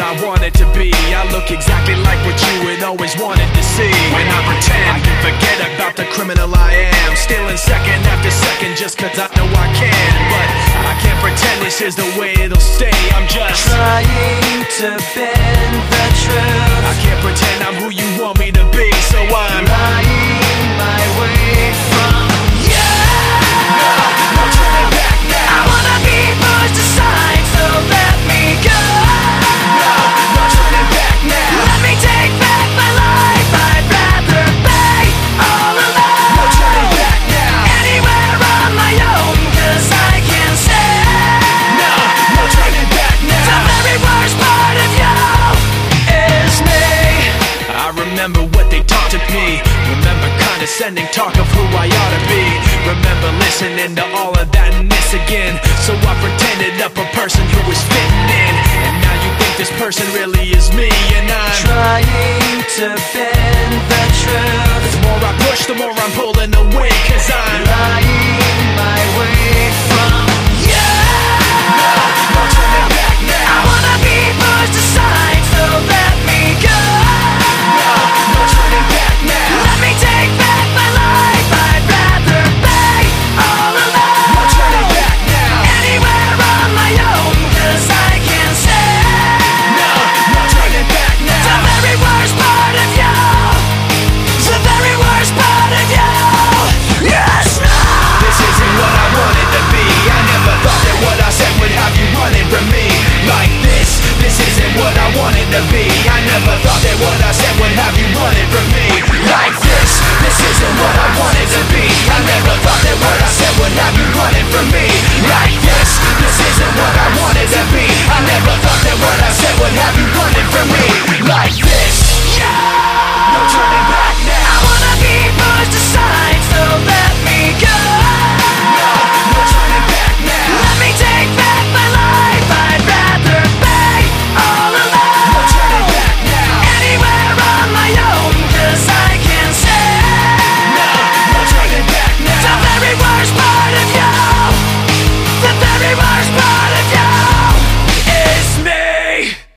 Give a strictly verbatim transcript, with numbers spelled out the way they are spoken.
I want it to be. I look exactly like what you had always wanted to see. When I pretend I can forget about the criminal I am, stealing second after second just cause I know I can. But I can't pretend this is the way it'll stay. I'm just trying to bend the truth. I can't pretend I'm who you want me to be, so I'm lying my way from you. No, no turning back now. I wanna be pushed aside, so let me go. No, no turning back now. Let me take back my life. I'd rather be all alone. No turning back now. Anywhere on my own, cause I can say No, no turning back now. the very worst part of you is me. I remember what they taught to me. Remember condescending talk of who I ought to be. Remember listening to all of that and this again. So I pretended up a person who was fitting in. And now you think this person really is me. And I'm trying to bend the truth. the more I push, the more I'm pulling